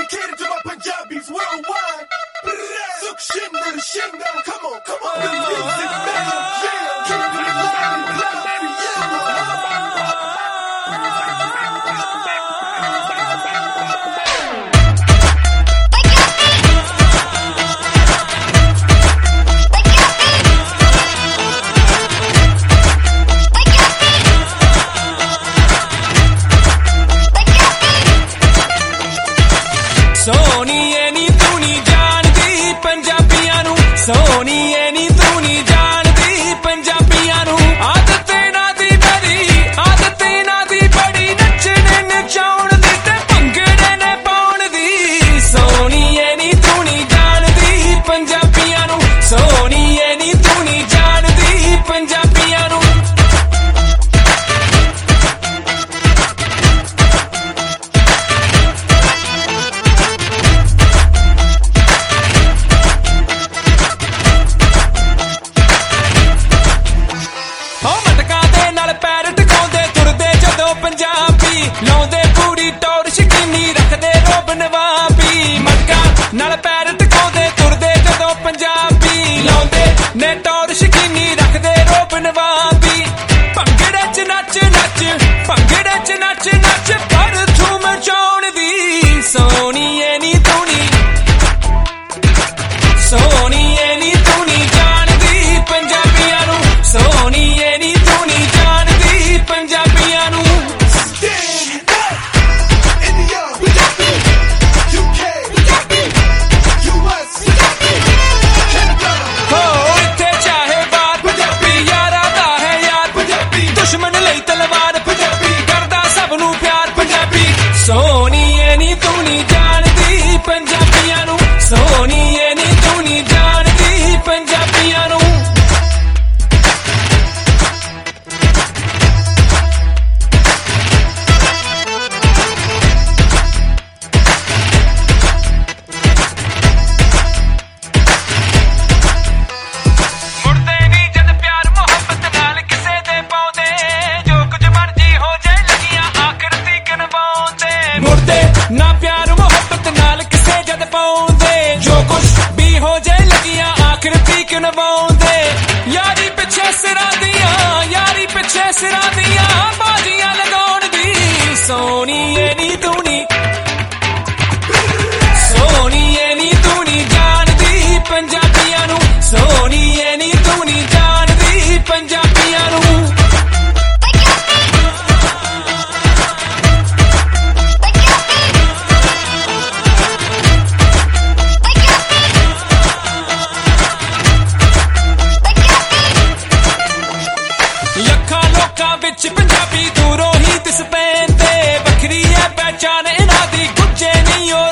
dedicated to my Punjabis worldwide. Suk Shinda, Shinda, come on, come on. The music magic, yeah. Keep it alive and loud for you. ਸੋਹਣੀਏ ਨੀ ਤੂੰ ਨੀ ਜਾਣਦੀ ਪੰਜਾਬੀਆਂ ਨੂੰ ਸੋਹਣੀਏ ਨੀ ਤੂੰ ਨੀ ਜਾਣਦੀ ਪੰਜਾਬੀਆਂ ਨੂੰ ਆਦਤ ਇਹਨਾਂ ਦੀ ਬੜੀ ਨੱਚਣੇ ਨਚਾਉਣ ਦੀ ਤੇ ਭੰਗੜੇ ਨੇ ਪਾਉਣ ਦੀ ਸੋਹਣੀਏ ਨੀ ਤੂੰ ਨੀ ਜਾਣਦੀ ਪੰਜਾਬੀਆਂ ਨੂੰ ਸੋਹਣੀਏ ਨੀ ਤੂੰ ਨੀ ਜਾਣਦੀ ਪੰਜਾਬੀਆਂ ਨੂੰ ਲਾਉਂਦੇ ਪੂਰੀ ਟੌਰ ਸ਼ਕੀਨੀ ਰੱਖਦੇ ਰੋਬ ਨਵਾਬੀ ਮਟਕਾ ਨਾਲ ਪੈਰ ਟਿਕਾਉਂਦੇ ਤੁਰਦੇ ਜਦੋਂ ਪੰਜਾਬੀ ਲਾਉਂਦੇ ਨੇ ਟੌਰ ਸ਼ਕੀਨੀ ਰੱਖਦੇ ਰੋਬ ਨਵਾਬੀ ਭੰਗੜੇ ਚ ਨੱਚ ਨੱਚ ਭੰਗੜੇ ਚ ਨੱਚ ਨੱਚ ਪਰ ਧੂਮ ਮਚਾਉਣ ਦੀ ਸੋਹਣੀਏ ਨੀ ਤੂੰ ਨੀ ਸੋਹਣੀਏ ਨੀ ਤੂੰ ਨੀ ਜਾਣਦੀ ਪੰਜਾਬੀਆਂ ਨੂੰ ਸੋਹਣੀਏ ਨੀ ਤੂੰ ਨੀ ਜਾਣਦੀ ਪੰਜਾਬੀਆਂ ਨੂੰ ਸੋਹਣੀਏ ਨੀ ਤੂੰ ਨੀ ਜਾਣਦੀ ਪੰਜਾਬੀਆਂ ਨੂੰ ਸੋਹਣੀਏ ਨੀ ਤੂੰ ਨੀ ਜਾਣਦੀ ਪੰਜਾਬੀਆਂ ਨੂੰ ਮੁੜਦੇ ਨੀ ਜਦ ਪਿਆਰ ਮੁਹੱਬਤ ਨਾਲ ਕਿਸੇ ਦੇ ਪਾਉਂਦੇ ਜੋ ਕੁਝ ਮਰਜੀ ਹੋ ਜਾਏ ਲੱਗੀਆਂ ਆਖਰ ਤੀਕ ਨਿਭਾਉਂਦੇ ਮੁੜਦੇ ਨਾ ਪਿਆਰ ਮੁਹੱਬਤ ਨਾਲ ਕਿਸੇ ਜਦ ਪਾਉਂਦੇ ਜੋ ਕੁਛ ਵੀ ਹੋ ਜਾਏ ਲੱਗੀਆਂ ਆਖਰ ਤੀਕ ਨਿਭਾਉਂਦੇ ਯਾਰੀ ਪਿੱਛੇ ਸਿਰਾਂ ਦੀਆਂ ਬਾਜ਼ੀਆਂ ਲਗਾਉਣ ਦੀ ਸੋਹਣੀਏ ਨੀ ਤੂੰ ਨੀ ਸੋਹਣੀਏ ਨੀ ਤੂੰ ਨੀ ਜਾਣਦੀ ਪੰਜਾਬੀਆਂ ਨੂੰ ਸੋਹਣੀਏ ਨੀ ਤੂੰ ਨੀ ਜਾਣਦੀ ਪੰਜਾਬੀਆਂ ਨੂੰ ਲੱਖਾਂ ਲੋਕਾਂ ਵਿੱਚ ਪੰਜਾਬੀ ਦੂਰੋਂ ਹੀ ਦਿਸ ਪੈਂਦੇ ਵੱਖਰੀ ਹੈ ਪਹਿਚਾਣ ਇਹਨਾਂ ਦੀ ਗੁੱਜੇ ਨਹੀਂ ਹੋ